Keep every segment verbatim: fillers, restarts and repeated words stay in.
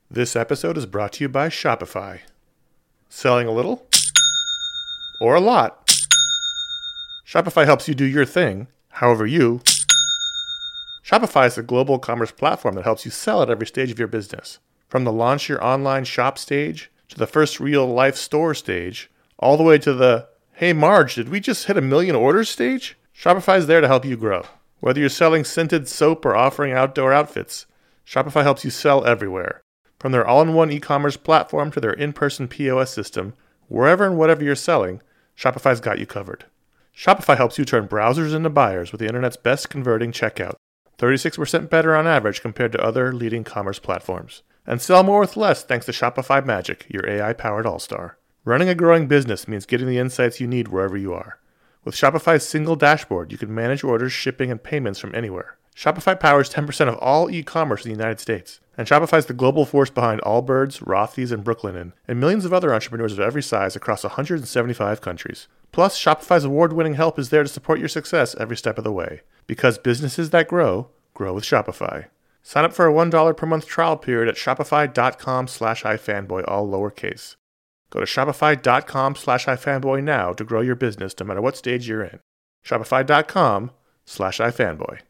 This episode is brought to you by Shopify. Selling a little? Or a lot? Shopify helps you do your thing, however you. Shopify is a global commerce platform that helps you sell at every stage of your business. From the launch your online shop stage, to the first real-life store stage, all the way to the, hey Marge, did we just hit a million orders stage? Shopify is there to help you grow. Whether you're selling scented soap or offering outdoor outfits, Shopify helps you sell everywhere. From their all-in-one e-commerce platform to their in-person P O S system, wherever and whatever you're selling, Shopify's got you covered. Shopify helps you turn browsers into buyers with the internet's best converting checkout, thirty-six percent better on average compared to other leading commerce platforms. And sell more with less thanks to Shopify Magic, your A I-powered all-star. Running a growing business means getting the insights you need wherever you are. With Shopify's single dashboard, you can manage orders, shipping, and payments from anywhere. Shopify powers ten percent of all e-commerce in the United States. And Shopify is the global force behind Allbirds, Rothy's, and Brooklinen, and millions of other entrepreneurs of every size across one hundred seventy-five countries. Plus, Shopify's award-winning help is there to support your success every step of the way. Because businesses that grow, grow with Shopify. Sign up for a one dollar per month trial period at shopify.com slash ifanboy, all lowercase. Go to shopify.com slash ifanboy now to grow your business no matter what stage you're in. Shopify.com slash ifanboy.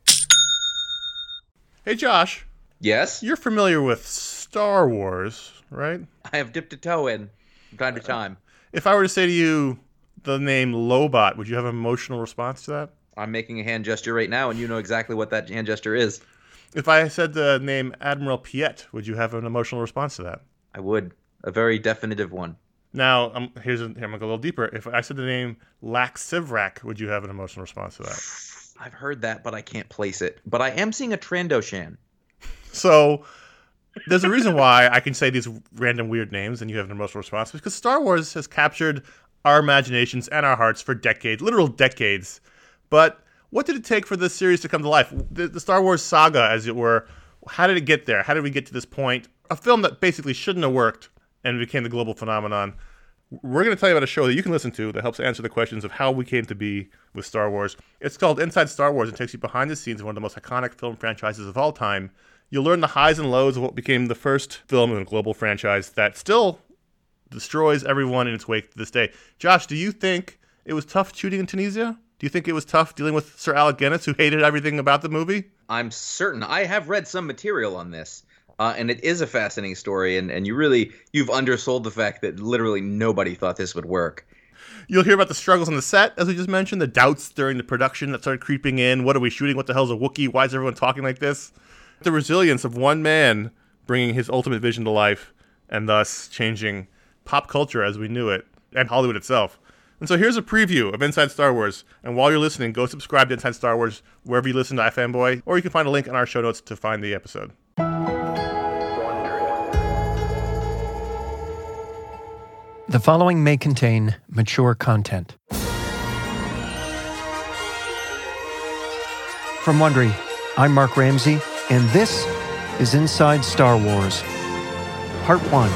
Hey Josh. Yes? You're familiar with Star Wars, right? I have dipped a toe in from time to time. If I were to say to you the name Lobot, would you have an emotional response to that? I'm making a hand gesture right now, and you know exactly what that hand gesture is. If I said the name Admiral Piet, would you have an emotional response to that? I would. A very definitive one. Now, um, here's a, here, I'm going to go a little deeper. If I said the name Lax Sivrak, would you have an emotional response to that? I've heard that, but I can't place it. But I am seeing a Trandoshan. So, there's a reason why I can say these random weird names and you have an emotional response. Because Star Wars has captured our imaginations and our hearts for decades, literal decades. But what did it take for this series to come to life? The, the Star Wars saga, as it were, how did it get there? How did we get to this point? A film that basically shouldn't have worked and became the global phenomenon. We're going to tell you about a show that you can listen to that helps answer the questions of how we came to be with Star Wars. It's called Inside Star Wars. It takes you behind the scenes of one of the most iconic film franchises of all time. You'll learn the highs and lows of what became the first film in a global franchise that still destroys everyone in its wake to this day. Josh, do you think it was tough shooting in Tunisia? Do you think it was tough dealing with Sir Alec Guinness, who hated everything about the movie? I'm certain. I have read some material on this. Uh, and it is a fascinating story, and, and you really, you've undersold the fact that literally nobody thought this would work. You'll hear about the struggles on the set, as we just mentioned, the doubts during the production that started creeping in. What are we shooting? What the hell's a Wookiee? Why is everyone talking like this? The resilience of one man bringing his ultimate vision to life and thus changing pop culture as we knew it and Hollywood itself. And so here's a preview of Inside Star Wars. And while you're listening, go subscribe to Inside Star Wars wherever you listen to iFanboy, or you can find a link in our show notes to find the episode. The following may contain mature content. From Wondery, I'm Mark Ramsey, and this is Inside Star Wars, Part one.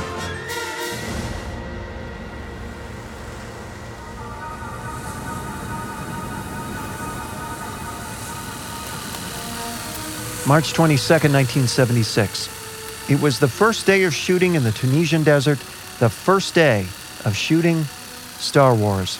March twenty-second, nineteen seventy-six. It was the first day of shooting in the Tunisian desert, the first day of shooting Star Wars.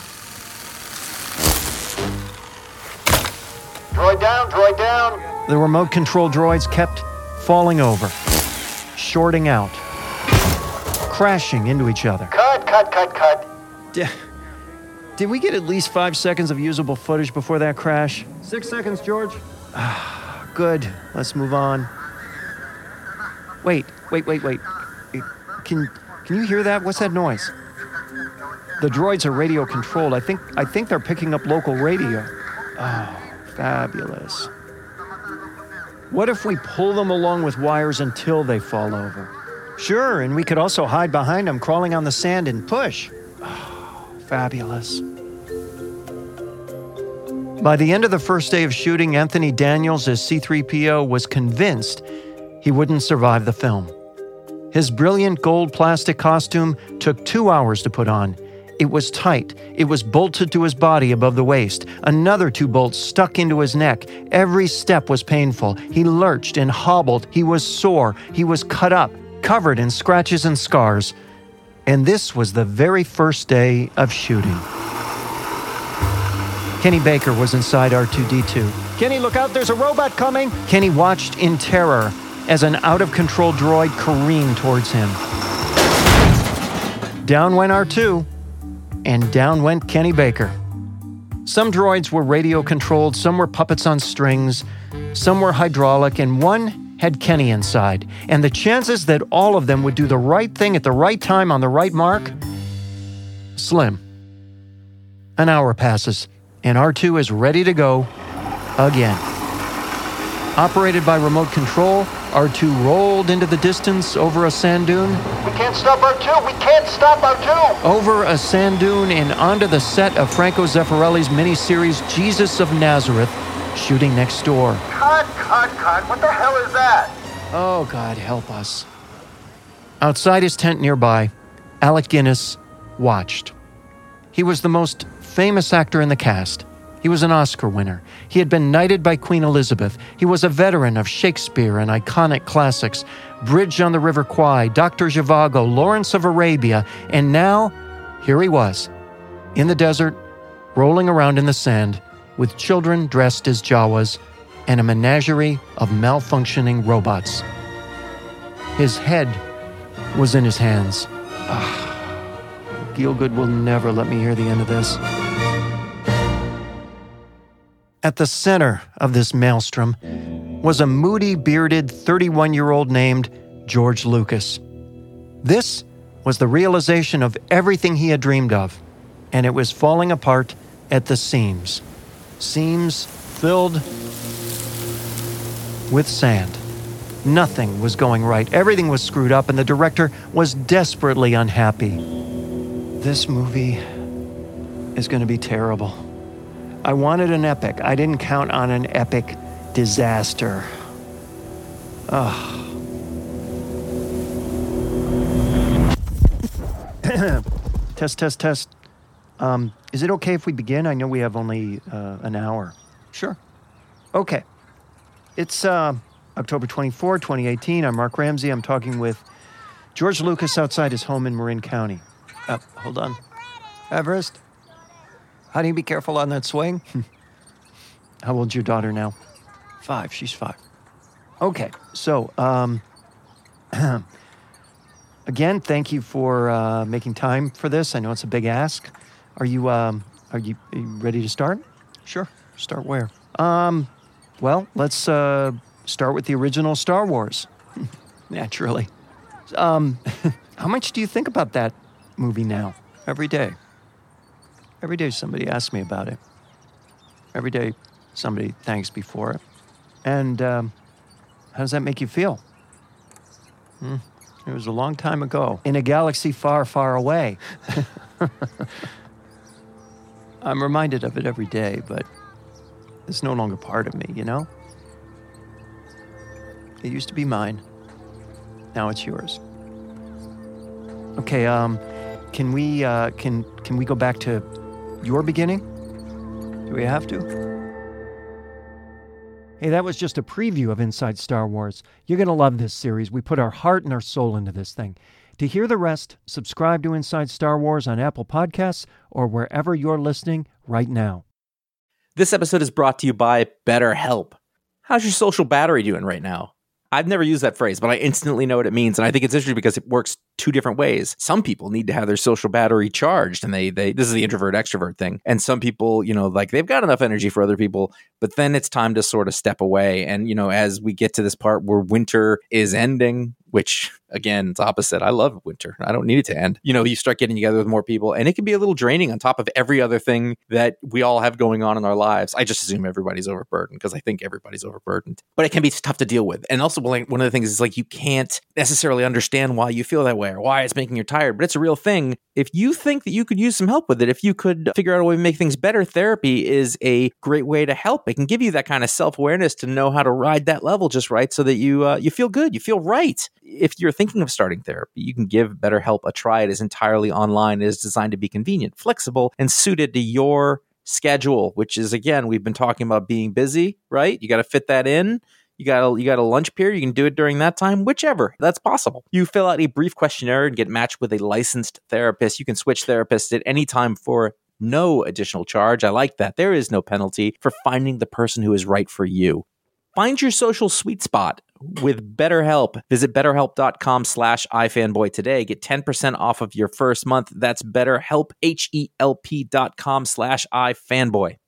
Droid down, droid down. The remote control droids kept falling over, shorting out, crashing into each other. Cut, cut, cut, cut. D- Did we get at least five seconds of usable footage before that crash? Six seconds, George. Good. Let's move on. Wait, wait, wait, wait. Can can you hear that? What's that noise? The droids are radio controlled. I think I think they're picking up local radio. Oh, fabulous. What if we pull them along with wires until they fall over? Sure, and we could also hide behind them, crawling on the sand and push. Oh, fabulous. By the end of the first day of shooting, Anthony Daniels as C three P O was convinced he wouldn't survive the film. His brilliant gold plastic costume took two hours to put on. It was tight. It was bolted to his body above the waist. Another two bolts stuck into his neck. Every step was painful. He lurched and hobbled. He was sore. He was cut up. covered in scratches and scars. And this was the very first day of shooting. Kenny Baker was inside R two D two. Kenny, look out, there's a robot coming! Kenny watched in terror as an out-of-control droid careened towards him. Down went R two, and down went Kenny Baker. Some droids were radio-controlled, some were puppets on strings, some were hydraulic, and one had Kenny inside. And the chances that all of them would do the right thing at the right time on the right mark? Slim. An hour passes, and R two is ready to go again. Operated by remote control, R two rolled into the distance over a sand dune. We can't stop R two! We can't stop R two! Over a sand dune and onto the set of Franco Zeffirelli's miniseries Jesus of Nazareth, shooting next door. Cut, cut, cut! What the hell is that? Oh, God, help us. Outside his tent nearby, Alec Guinness watched. He was the most famous actor in the cast. He was an Oscar winner. He had been knighted by Queen Elizabeth. He was a veteran of Shakespeare and iconic classics, Bridge on the River Kwai, Doctor Zhivago, Lawrence of Arabia, and now, here he was, in the desert, rolling around in the sand, with children dressed as Jawas and a menagerie of malfunctioning robots. His head was in his hands. Ah, Gielgud will never let me hear the end of this. At the center of this maelstrom was a moody, bearded thirty-one-year-old named George Lucas. This was the realization of everything he had dreamed of, and it was falling apart at the seams. Seams filled with sand. Nothing was going right. Everything was screwed up, and the director was desperately unhappy. This movie is going to be terrible. I wanted an epic. I didn't count on an epic disaster. Ugh. Test, test, test. Um, is it okay if we begin? I know we have only uh, an hour. Sure. Okay. It's uh, October twenty-fourth, twenty eighteen. I'm Mark Ramsey. I'm talking with George Lucas outside his home in Marin County. Uh, hold on. Everest? Honey, be careful on that swing. How old's your daughter now? Five. She's five. Okay. So, um, again, thank you for uh, making time for this. I know it's a big ask. Are you, um, are you, are you ready to start? Sure. Start where? Um, well, let's uh, start with the original Star Wars. Naturally. Um, how much do you think about that movie now? Every day. Every day somebody asks me about it. Every day somebody thanks me for it. And um, how does that make you feel? Hmm. It was a long time ago, in a galaxy far, far away. I'm reminded of it every day, but it's no longer part of me, you know? It used to be mine. Now it's yours. Okay, um, can we, uh, can, can we go back to your beginning? Do we have to? Hey, that was just a preview of Inside Star Wars. You're going to love this series. We put our heart and our soul into this thing. To hear the rest, subscribe to Inside Star Wars on Apple Podcasts or wherever you're listening right now. This episode is brought to you by BetterHelp. How's your social battery doing right now? I've never used that phrase, but I instantly know what it means. And I think it's interesting because it works two different ways. Some people need to have their social battery charged, and they they this is the introvert extrovert thing. And some people, you know, like they've got enough energy for other people, but then it's time to sort of step away. And, you know, as we get to this part where winter is ending, which again, it's opposite. I love winter. I don't need it to end. You know, you start getting together with more people, and it can be a little draining on top of every other thing that we all have going on in our lives. I just assume everybody's overburdened because I think everybody's overburdened. But it can be tough to deal with. And also, like, one of the things is like you can't necessarily understand why you feel that way or why it's making you tired, but it's a real thing. If you think that you could use some help with it, if you could figure out a way to make things better, therapy is a great way to help. It can give you that kind of self-awareness to know how to ride that level just right so that you uh, you feel good, you feel right. If you're thinking of starting therapy, you can give BetterHelp a try. It is entirely online. It is designed to be convenient, flexible, and suited to your schedule, which is, again, we've been talking about being busy, right? You got to fit that in. You got a, you got a lunch period, you can do it during that time, whichever. That's possible. You fill out a brief questionnaire and get matched with a licensed therapist. You can switch therapists at any time for no additional charge. I like that. There is no penalty for finding the person who is right for you. Find your social sweet spot with BetterHelp. Visit betterhelp.com slash ifanboy today. Get ten percent off of your first month. That's BetterHelp, H E L P dot com slash ifanboy.